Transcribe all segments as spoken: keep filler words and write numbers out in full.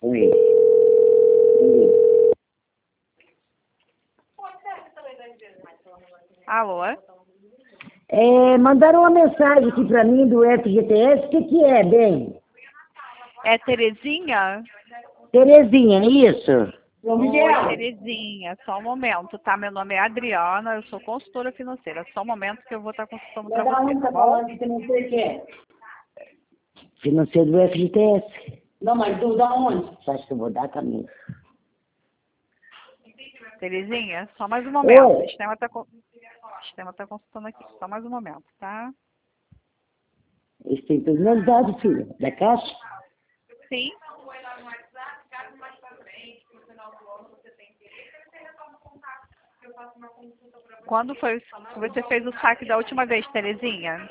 Oi. Oi. Alô? É, mandaram uma mensagem aqui pra mim do F G T S. O que que é, bem? É Terezinha? Terezinha, é isso? Oi, Terezinha, só um momento, tá? Meu nome é Adriana, eu sou consultora financeira. Só um momento que eu vou estar consultando para você, tá bom? Que não sei o que é. Financeiro do F G T S. Não, mas do da onde? Você acha que eu vou dar caminho? Terezinha, só mais um momento. Oi. O sistema tá, con- o sistema tá consultando aqui. Só mais um momento, tá? Eles têm todos os meus dados, filha. Da caixa? Sim. Quando foi que você fez o saque da última vez, Terezinha?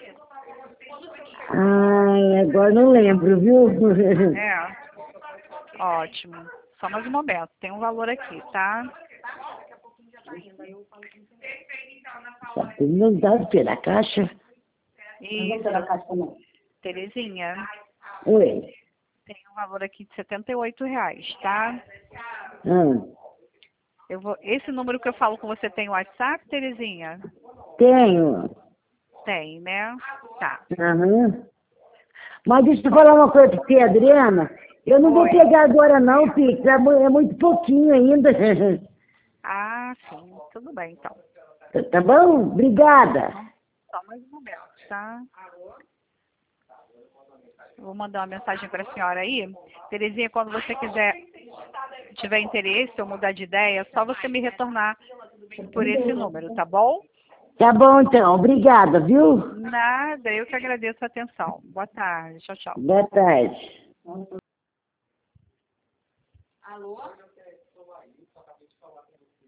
Ai, agora não lembro, viu? É. Ótimo. Só mais um momento. Tem um valor aqui, tá? Sabe, todos os meus dados, filha. Da caixa? E, Da caixa também. Terezinha, Oi. tem um valor aqui de setenta e oito reais, tá? Hum. Eu vou, esse número que eu falo com você tem WhatsApp, Terezinha? Tenho. Tem, né? Tá. Aham. Mas deixa eu falar uma coisa pra você, Adriana. Eu não vou Oi. pegar agora não, filho. É mu- é muito pouquinho ainda. Ah, sim. Tudo bem, então. Tá bom? Obrigada. Só mais um momento, tá? Eu vou mandar uma mensagem para a senhora aí. Terezinha, quando você quiser, tiver interesse ou mudar de ideia, é só você me retornar por esse número, tá bom? Tá bom, então. Obrigada, viu? Nada, eu que agradeço a atenção. Boa tarde. Tchau, tchau. Boa tarde. Alô?